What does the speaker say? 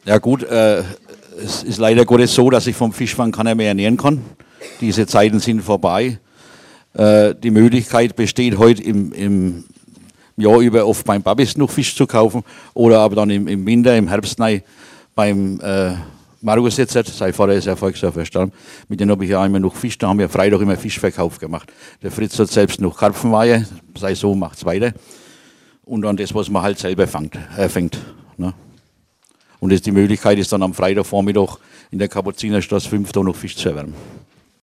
Ja gut, es ist leider Gottes so, dass ich vom Fischfang keiner mehr ernähren kann. Diese Zeiten sind vorbei. Die Möglichkeit besteht heute im Jahr über oft beim Babis noch Fisch zu kaufen oder aber dann im Winter, im Herbst beim Markus jetzt, sein Vater ist erfolgreich verstorben, mit dem habe ich ja einmal noch Fisch, da haben wir Freitag immer Fischverkauf gemacht. Der Fritz hat selbst noch Karpfenweihe, sein Sohn macht es weiter. Und dann das, was man halt selber fängt. Ne? Und die Möglichkeit ist dann am Freitagvormittag in der Kapuzinerstraße 5 da noch Fisch zu erwärmen.